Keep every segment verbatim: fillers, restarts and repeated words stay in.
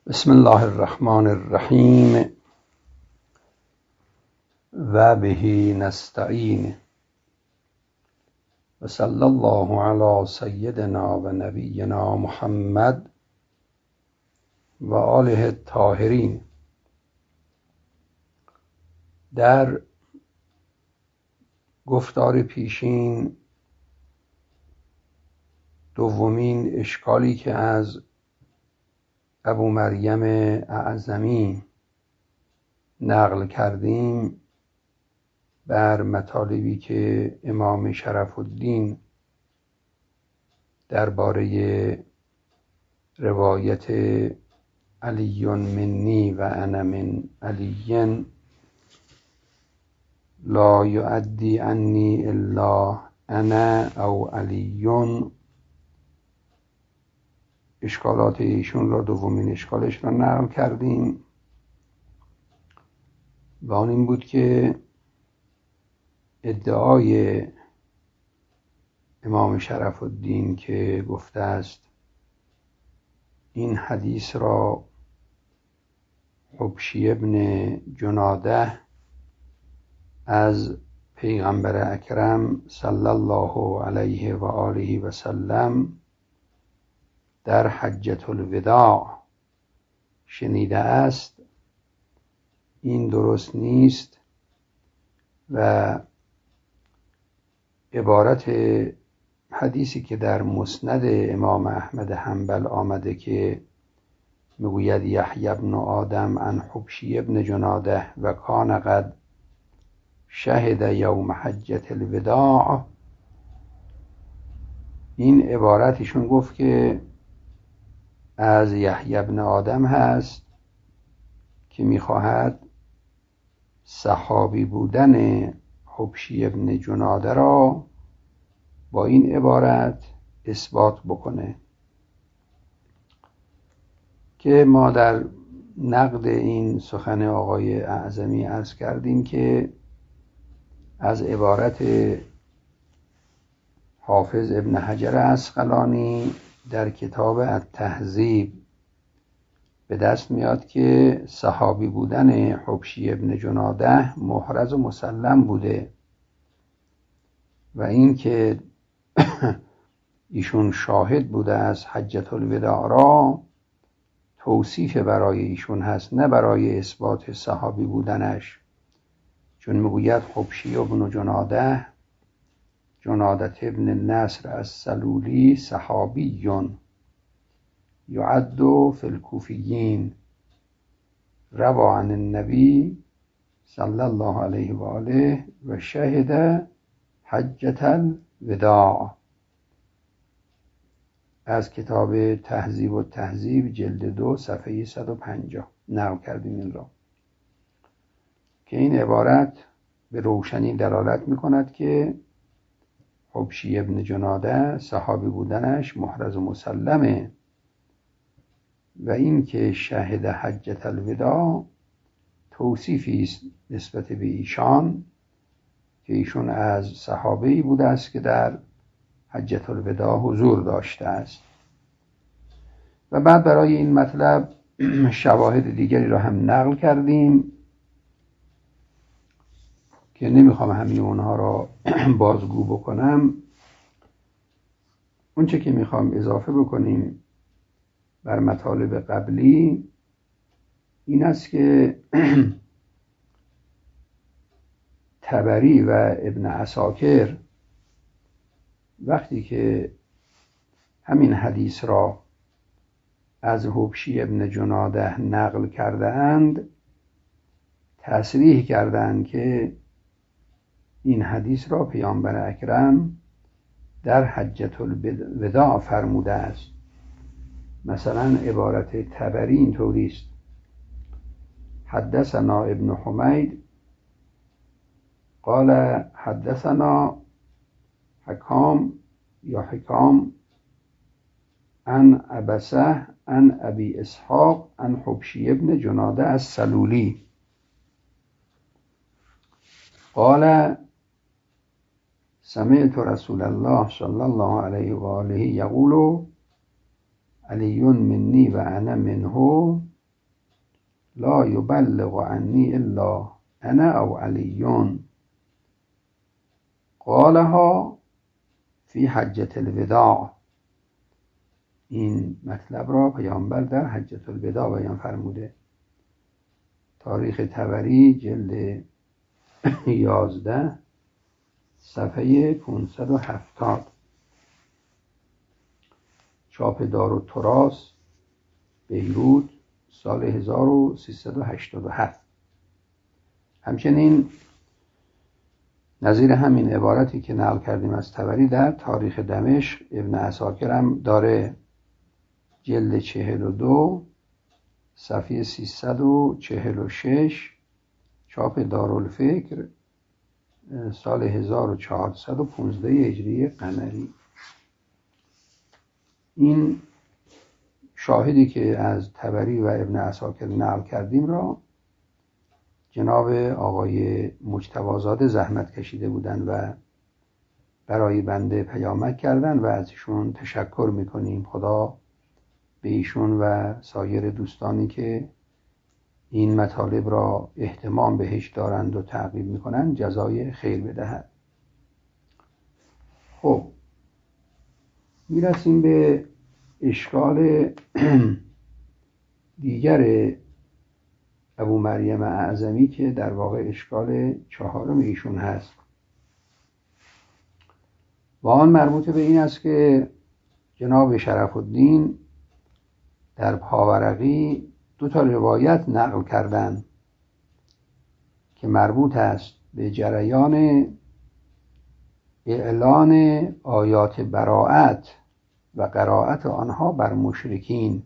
بسم الله الرحمن الرحیم و به نستعین و صلی الله علی سیدنا و نبینا محمد و آله الطاهرین. در گفتار پیشین دومین اشکالی که از ابو مریم اعظمی نقل کردیم بر مطالبی که امام شرف الدین درباره روایت علی منی و انا من علی لا یؤدی عنی الا انا او علی، اشکالات ایشون را دومین اشکالش را نقل کردیم و آن این بود که ادعای امام شرف الدین که گفته است این حدیث را حبشی ابن جناده از پیغمبر اکرم صلی الله علیه و آله و سلم در حجة الوداع شنیده است، این درست نیست و عبارت حدیثی که در مسند امام احمد حنبل آمده که میگوید یحیی بن آدم عن حبشی ابن جناده و کان قد شهد یوم حجة الوداع، این عبارتشون گفت که از یحیی بن آدم هست که میخواهد صحابی بودن حبشی ابن جناده را با این عبارت اثبات بکنه که ما در نقد این سخن آقای اعظمی عرض کردیم که از عبارت حافظ ابن حجر عسقلانی در کتاب التهذیب به دست میاد که صحابی بودن حبشی ابن جناده محرز و مسلم بوده و این که ایشون شاهد بوده از حجة الوداع را توصیف برای ایشون هست، نه برای اثبات صحابی بودنش، چون میگوید حبشی ابن جناده جنادت ابن نصر السلولی صحابی یعد فی الکوفیین روى عن النبی صلی الله علیه و آله و شهد حجة الوداع. از کتاب تهذیب و تهذیب جلد دو صفحه صد و پنجاه نقل کردیم این را که این عبارت به روشنی دلالت میکند که حبشی ابن جناده صحابی بودنش محرز و مسلمه و این که شهد حجة الوداع توصیفی است نسبت به ایشان که ایشون از صحابه‌ای بوده است که در حجة الوداع حضور داشته است. و بعد برای این مطلب شواهد دیگری را هم نقل کردیم که نمیخوام همین اونها را بازگو بکنم. اونچه که میخوام اضافه بکنیم بر مطالب قبلی این است که طبری و ابن عساکر وقتی که همین حدیث را از حبشی ابن جناده نقل کرده اند تصریح کردند که این حدیث را پیامبر اکرم در حجة الوداع فرموده است. مثلا عبارت طبری این طوری است: حدثنا ابن حمید قال حدثنا حکام یا حکام عن عبسه عن ابی اسحاق عن حبشی ابن جناده السلولی قال سمعت رسول الله صلی الله علیه و آله یقول علی منی و انا منه لا یبلغ عنی الا انا او علیون قالها فی حجة الوداع. این مطلب را پیامبر در حجة الوداع بیان فرموده. تاریخ طبری جلد یازده صفحه پانصد و هفتاد، چاپ دارالتراث بیروت سال هزار و سیصد و هشتاد و هفت. همچنین نظیر همین عبارتی که نقل کردیم از طبری در تاریخ دمشق ابن عساکر هم داره، جلد چهل و دو صفحه سیصد و چهل و شش، چاپ دارالفکر سال هزار و چهارصد و پانزده هجری قمری. این شاهدی که از طبری و ابن عساکر نقل کردیم را جناب آقای مجتبی زحمت کشیده بودند و برای بنده پیامک کردند و ازشون تشکر میکنیم. خدا به ایشون و سایر دوستانی که این مطالب را اهتمام بهش دارند و تعقیب میکنند جزای خیر بدهد. خب میرسیم به اشکال دیگر ابو مریم اعظمی که در واقع اشکال چهارم ایشون هست و آن مربوط به این است که جناب شرف الدین در پاورقی دو تا روایت نقل کردند که مربوط است به جریان اعلان آیات براءت و قرائت آنها بر مشرکین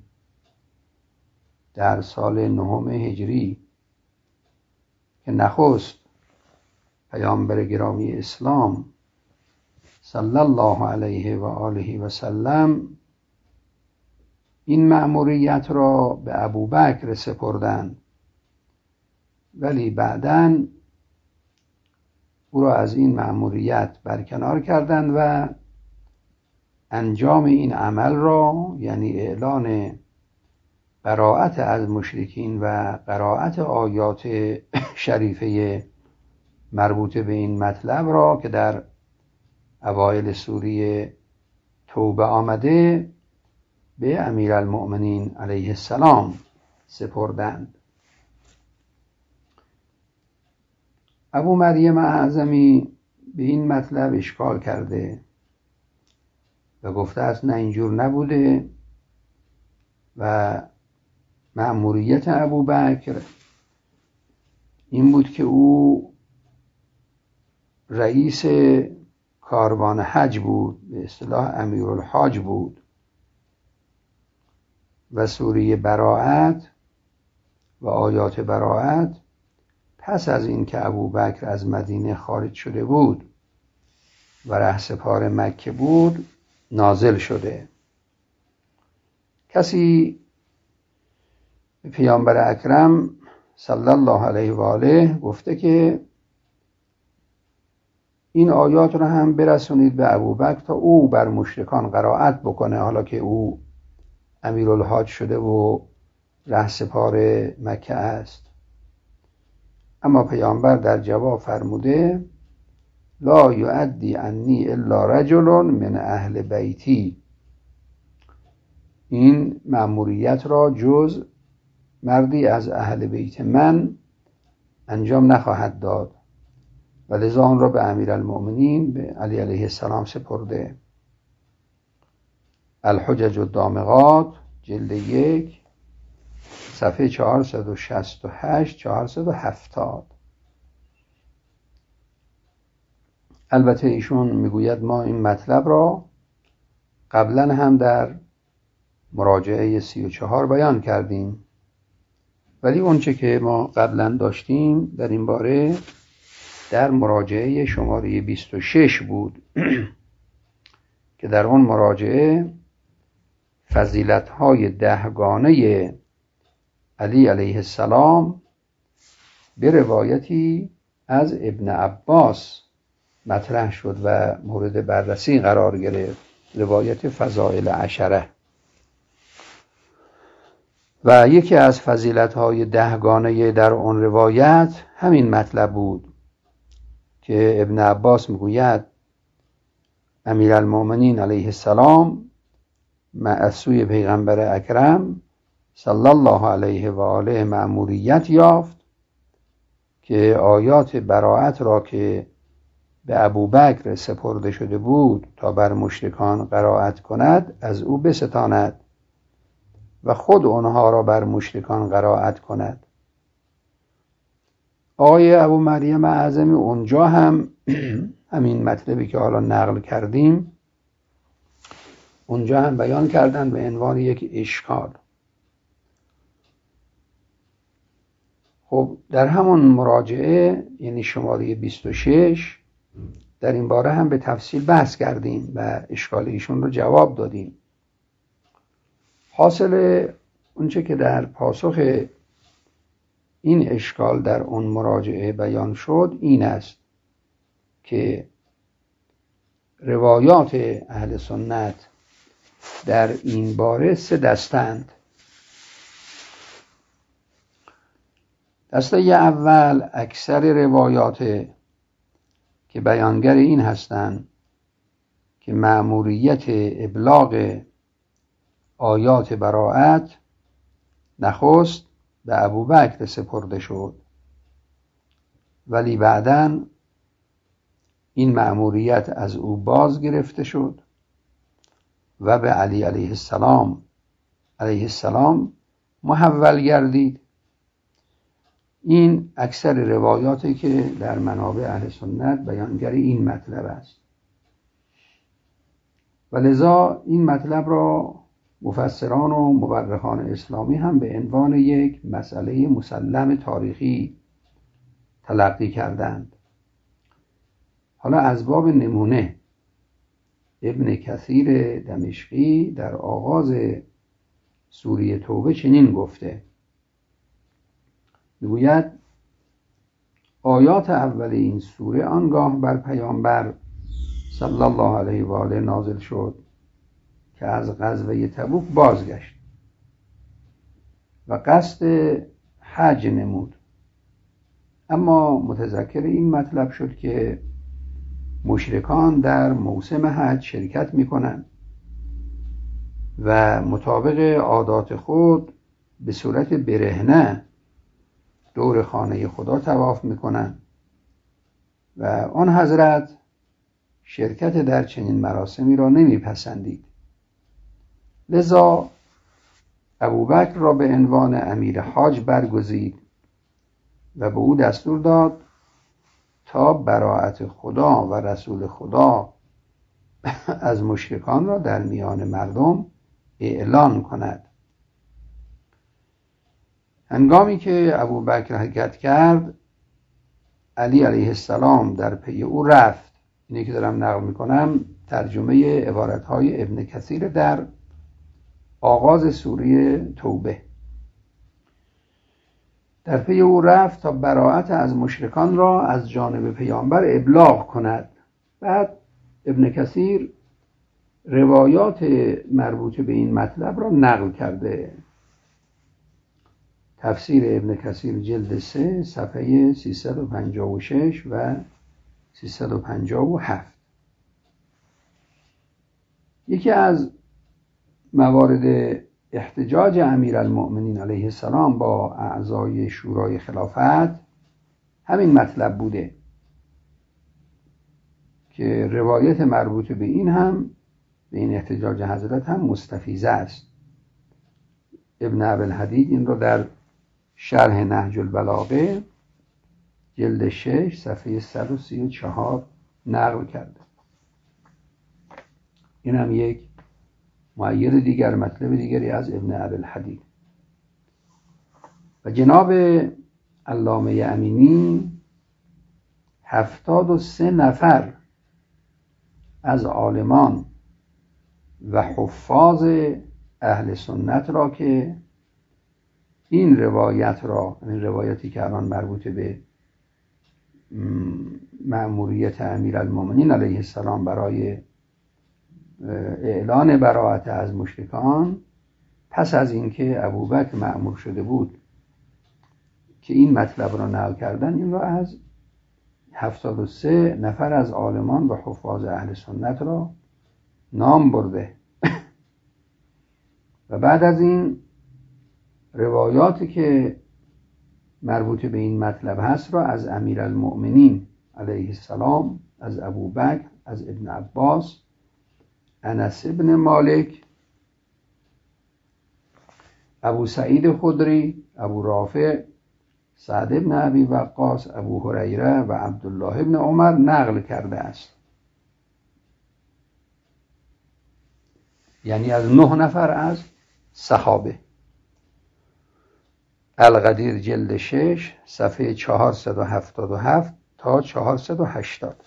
در سال نهم هجری که نخست پیامبر گرامی اسلام صلی الله علیه و آله و سلم این مأموریت را به ابوبکر سپردند، ولی بعداً او را از این مأموریت برکنار کردند و انجام این عمل را، یعنی اعلان براءت از مشرکین و قرائت آیات شریفه مربوط به این مطلب را که در اوایل سوره توبه آمده، به امیرالمؤمنین علیه السلام سپردند. ابو مریم اعظمی به این مطلب اشکال کرده و گفته است نه اینجور نبوده و مأموریت ابوبکر این بود که او رئیس کاروان حج بود، به اصطلاح امیرالحاج بود و سوره براءت و آیات براءت پس از این که ابوبکر از مدینه خارج شده بود و رهسپار مکه بود نازل شده. کسی به پیامبر اکرم صلی الله علیه و آله گفته که این آیات رو هم برسونید به ابوبکر تا او بر مشرکان قرائت بکنه، حالا که او امیرالحاج شده و رهسپار مکه است. اما پیامبر در جواب فرموده لا یؤدی عنی الا رجل من اهل بیتی، این مأموریت را جز مردی از اهل بیت من انجام نخواهد داد و لذا آن را به امیرالمؤمنین به علی علیه السلام سپرده. الحجج الدامغات جلد یک صفحه چهارصد و شصت و هشت چهارصد و هفتاد. البته ایشون میگوید ما این مطلب را قبلا هم در مراجعه سی و چهار بیان کردیم، ولی اونچه که ما قبلا داشتیم در این باره در مراجعه شماره بیست و شش بود که در اون مراجعه فضیلت‌های دهگانه علی علیه السلام به روایتی از ابن عباس مطرح شد و مورد بررسی قرار گرفت، روایت فضائل عشره. و یکی از فضیلت‌های دهگانه در آن روایت همین مطلب بود که ابن عباس میگوید امیرالمؤمنین علیه السلام از سوی پیغمبر اکرم صلی الله علیه و آله مأموریت یافت که آیات براءت را که به ابوبکر سپرده شده بود تا بر مشرکان قرائت کند از او بستاند و خود آنها را بر مشرکان قرائت کند. آقای ابو مریم اعظمی اونجا هم همین مطلبی که حالا نقل کردیم اونجا هم بیان کردن به عنوان یک اشکال. خب در همون مراجعه یعنی شماره بیست و شش در این باره هم به تفصیل بحث کردیم و اشکال ایشون رو جواب دادیم. حاصل اونچه که در پاسخ این اشکال در اون مراجعه بیان شد این است که روایات اهل سنت در این باره سه دستند. دسته اول اکثر روایات که بیانگر این هستند که مأموریت ابلاغ آیات براءت نخست به ابوبکر سپرده شد ولی بعداً این مأموریت از او باز گرفته شد و به علی علیه السلام علیه السلام محول گردید. این اکثر روایاتی که در منابع اهل سنت بیانگر این مطلب است و لذا این مطلب را مفسران و مورخان اسلامی هم به عنوان یک مسئله مسلم تاریخی تلقی کردند. حالا از باب نمونه ابن کثیر دمشقی در آغاز سوره توبه چنین گفته، میگوید آیات اول این سوره آنگاه بر پیامبر صلی الله علیه و آله نازل شد که از غزوه تبوک بازگشت و قصد حج نمود، اما متذکر این مطلب شد که مشرکان در موسم حج شرکت میکنند و مطابق عادات خود به صورت برهنه دور خانه خدا طواف میکنند و آن حضرت شرکت در چنین مراسمی را نمیپسندید. لذا ابوبکر را به عنوان امیر حاج برگزید و به او دستور داد تا براءت خدا و رسول خدا از مشرکان را در میان مردم اعلان کند. هنگامی که ابوبکر حرکت کرد علی علیه السلام در پی او رفت. اینی که دارم نقل میکنم ترجمه عبارتهای ابن کثیر در آغاز سوره توبه. در پی او رفت تا براءت از مشرکان را از جانب پیامبر ابلاغ کند. بعد ابن کثیر روایات مربوط به این مطلب را نقل کرده. تفسیر ابن کثیر جلد سه صفحه سیصد و پنجاه و شش و سیصد و پنجاه و هفت. یکی از موارد احتجاج امیرالمؤمنین علیه السلام با اعضای شورای خلافت همین مطلب بوده که روایت مربوط به این هم به این احتجاج حضرت هم مستفیض است. ابن ابوالحدید این رو در شرح نهج البلاغه جلد شش صفحه صد و سی و چهار نقل کرده. این هم یک مؤید دیگر مطلب دیگری از ابن ابوالحدید. و جناب علامه امینی هفتاد و سه نفر از عالمان و حفاظ اهل سنت را که این روایت را، این روایتی که الان مربوط به مأموریت امیرالمؤمنین علیه السلام برای اعلان براءت از مشرکان پس از اینکه ابوبکر مأمور شده بود که این مطلب را نقل کردن، این را از هفتاد و سه نفر از عالمان و حفاظ اهل سنت را نام برده و بعد از این روایاتی که مربوط به این مطلب هست را از امیرالمؤمنین علیه السلام، از ابوبکر، از ابن عباس، انس ابن مالک، ابو سعید خدری، ابو رافع، سعد ابن ابی وقاص، ابو هریره و عبدالله ابن عمر نقل کرده است. یعنی از نه نفر از صحابه. القدیر جلد شش صفحه چهارصد و هفتاد و هفت تا چهارصد و هشتاد.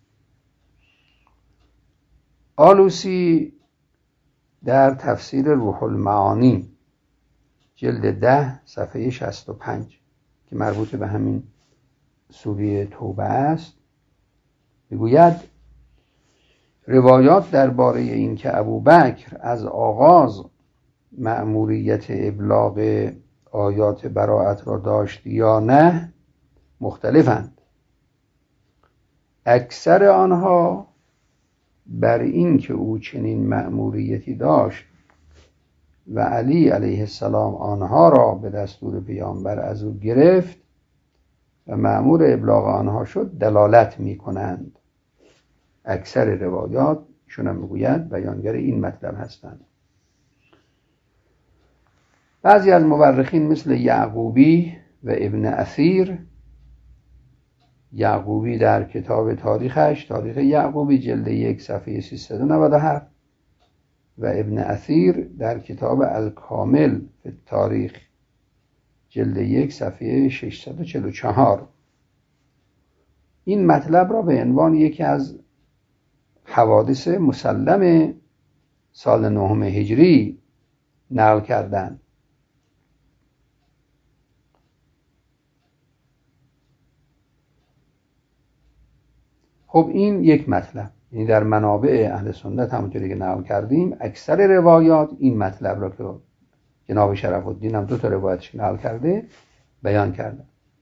آلوسی در تفسیر روح المعانی جلد ده صفحه شصت و پنج که مربوط به همین سوره توبه است میگوید روایات درباره این که ابوبکر از آغاز مأموریت ابلاغ آیات براءت را داشت یا نه مختلفند. اکثر آنها بر این که او چنین مأموریتی داشت و علی علیه السلام آنها را به دستور پیامبر از او گرفت و مأمور ابلاغ آنها شد دلالت می کنند. اکثر روایات ایشون هم میگوید بیانگر این مطلب هستند. بعضی از مورخین مثل یعقوبی و ابن اثیر، یعقوبی در کتاب تاریخش، تاریخ یعقوبی جلد یک صفحه سیصد و نود و هفت و ابن اثیر در کتاب الکامل فی التاریخ جلد یک صفحه ششصد و چهل و چهار این مطلب را به عنوان یکی از حوادث مسلم سال نهم هجری نقل کردند. خب این یک مطلب، یعنی در منابع اهل سنت همونطوری که نقل کردیم اکثر روایات این مطلب را که جناب شرف الدین هم دو تا روایتش نقل کرده بیان کرده.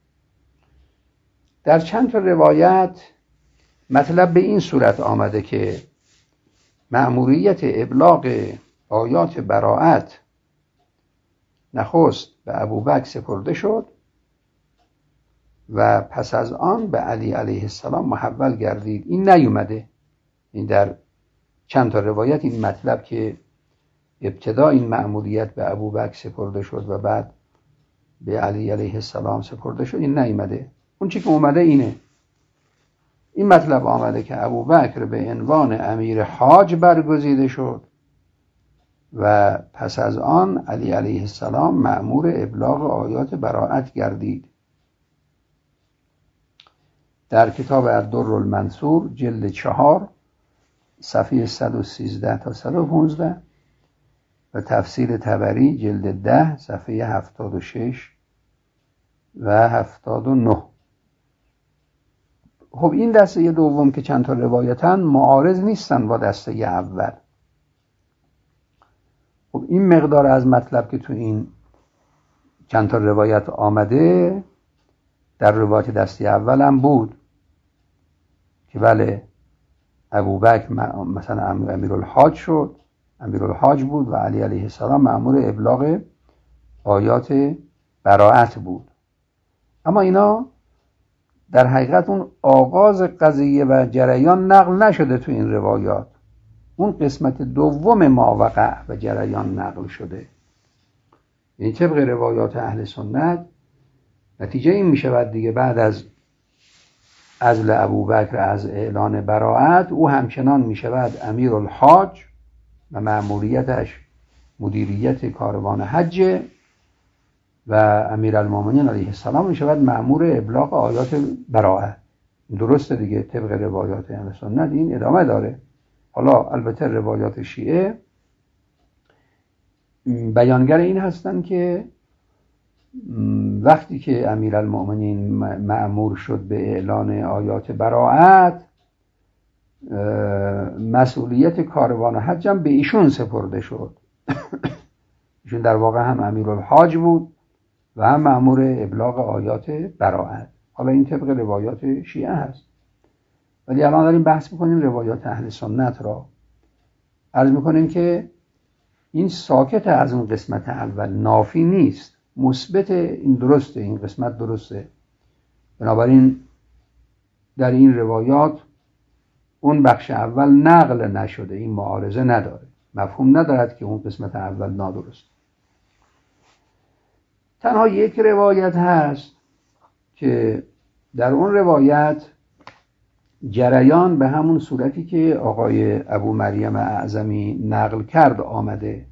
در چند تا روایت مطلب به این صورت آمده که مأموریت ابلاغ آیات براءت نخست به ابوبکر سپرده شد و پس از آن به علی علیه السلام محول گردید. این نیومده. این در چند تا روایت این مطلب که ابتدا این مأموریت به ابوبکر سپرده شد و بعد به علی علیه السلام سپرده شد این نیومده. اون چی که اومده اینه، این مطلب آمده که ابوبکر به عنوان امیر حاج برگزیده شد و پس از آن علی علیه السلام مأمور ابلاغ آیات براءت گردید. در کتاب الدر المنصور جلد چهار صفحه صد و سیزده تا صد و پانزده و تفسیر طبری جلد ده صفحه هفتاد و شش و هفتاد و نه. خب این دسته دوم که چند تا روایتن معارض نیستن با دسته اول. خب این مقدار از مطلب که تو این چند تا روایت آمده در روایت دسته اول هم بود که بله ابوبکر مثلا امیرالحاج شد، امیرالحاج بود و علی علیه السلام مأمور ابلاغ آیات براءت بود. اما اینا در حقیقت اون آغاز قضیه و جریان نقل نشده تو این روایات. اون قسمت دوم ماوقع و جریان نقل شده. یعنی طبق روایات اهل سنت نتیجه این می شود دیگه بعد از عزل ابوبکر از اعلان براءت او همچنان می شود امیرالحاج و مأموریتش مدیریت کاروان حج و امیرالمومنین علیه السلام می شود مأمور ابلاغ آیات براءت. درسته دیگه طبق روایات اهل سنت این ادامه داره. حالا البته روایات شیعه بیانگر این هستن که وقتی که امیرالمومنین مأمور شد به اعلان آیات براءت مسئولیت کاروان حج هم به ایشون سپرده شد ایشون در واقع هم امیرالحاج بود و هم مأمور ابلاغ آیات براءت. حالا این طبق روایات شیعه هست، ولی الان داریم بحث میکنیم روایات اهل سنت را. عرض میکنیم که این ساکت از اون قسمت اول، نافی نیست، مثبت. این درسته، این قسمت درسته. بنابراین در این روایات اون بخش اول نقل نشده، این معارضه نداره، مفهوم ندارد که اون قسمت اول نادرست. تنها یک روایت هست که در اون روایت جریان به همون صورتی که آقای ابو مریم اعظمی نقل کرد آمده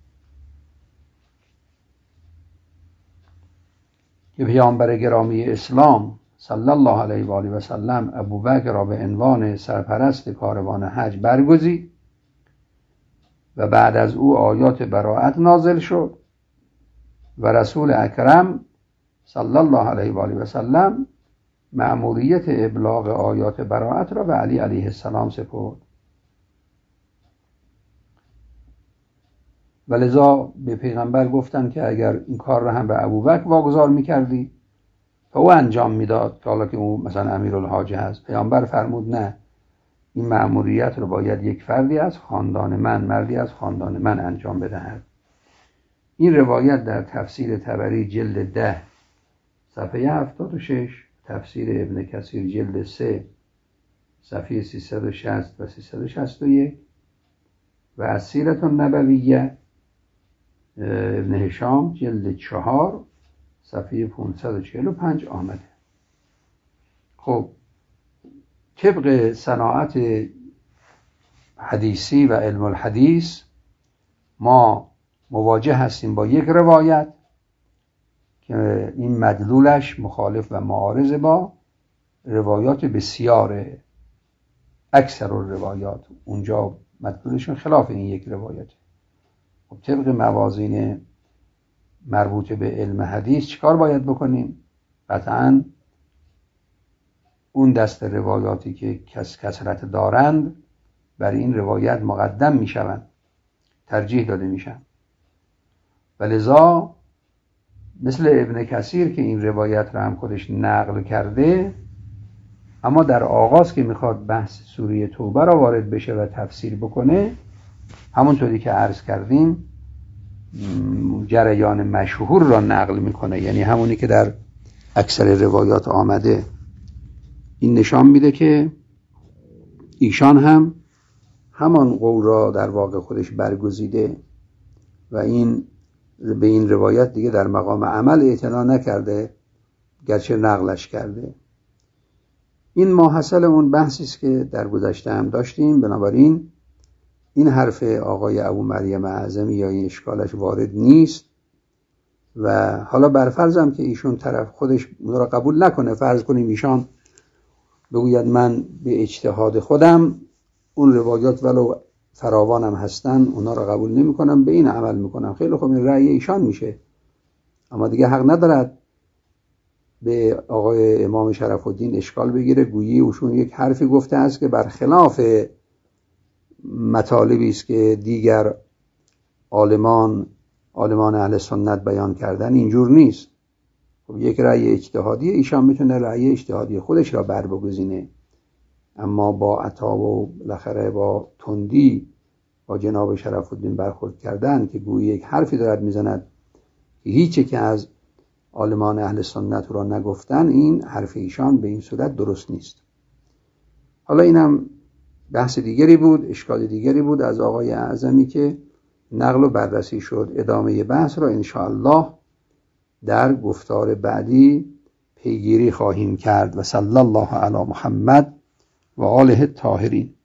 که پیامبر گرامی اسلام صلی الله علیه و آله و سلم ابوبکر را به عنوان سرپرست کاروان حج برگزید و بعد از او آیات براءت نازل شد و رسول اکرم صلی الله علیه و آله و سلم مأموریت ابلاغ آیات براءت را به علی علیه السلام سپرد و لذا به پیغمبر گفتند که اگر این کار را هم به ابوبکر واگذار می‌کردی تا او انجام میداد، که حالا که او مثلا امیرالحاج هست. پیامبر فرمود نه، این مأموریت رو باید یک فردی از خاندان من، مردی از خاندان من انجام بدهد. این روایت در تفسیر طبری جلد ده صفحه هفتاد و شش، تفسیر ابن کثیر جلد سه صفحه سیصد و شصت و سیصد و شصت و یک و از سیرت النبویه ابن هشام جلد چهار صفحه پانصد و چهل و پنج آمده. خب طبق صناعت حدیثی و علم الحدیث ما مواجه هستیم با یک روایت که این مدلولش مخالف و معارض با روایات بسیار اکثر الروایات، اونجا مدلولشون خلاف این یک روایت. خب طبق موازین مربوط به علم حدیث چیکار باید بکنیم؟ قطعاً اون دست روایاتی که کس کثرت دارند بر این روایت مقدم می شوند، ترجیح داده می شوند. و لذا مثل ابن کثیر که این روایت را هم خودش نقل کرده، اما در آغاز که میخواد بحث سوره توبه را وارد بشه و تفسیر بکنه، همونطوری که عرض کردیم جریان مشهور را نقل میکنه، یعنی همونی که در اکثر روایات آمده. این نشان میده که ایشان هم همان قول را در واقع خودش برگزیده و این به این روایت دیگه در مقام عمل اعتنا نکرده، گرچه نقلش کرده. این ماحصل اون بحثی است که در گذشته هم داشتیم. بنابراین این حرف آقای ابو مریم اعظمی یا این اشکالش وارد نیست و حالا بر فرضم که ایشون طرف خودش اون را قبول نکنه، فرض کنیم ایشان بگوید من به اجتهاد خودم اون روایات ولو فراوانم هستن اونا را قبول نمی کنم، به این عمل میکنم. خیلی خوب، این رأی ایشان میشه، اما دیگه حق ندارد به آقای امام شرف الدین اشکال بگیره گویی اوشون یک حرفی گفته است که برخلاف مطالبی است که دیگر عالمان عالمان اهل سنت بیان کردن. اینجور نیست. خب یک رأی اجتهادی ایشان میتونه رأی اجتهادی خودش را بر بگزینه، اما با عتاب و بالاخره با تندی با جناب شرف الدین برخورد کردن که گویی یک حرفی دارد میزند که هیچی که از عالمان اهل سنت را نگفتن، این حرف ایشان به این صورت درست نیست. حالا اینم بحث دیگری بود، اشکال دیگری بود از آقای اعظمی که نقل و بررسی شد. ادامه بحث را انشاءالله در گفتار بعدی پیگیری خواهیم کرد. و صلی الله علی محمد و آله الطاهرین.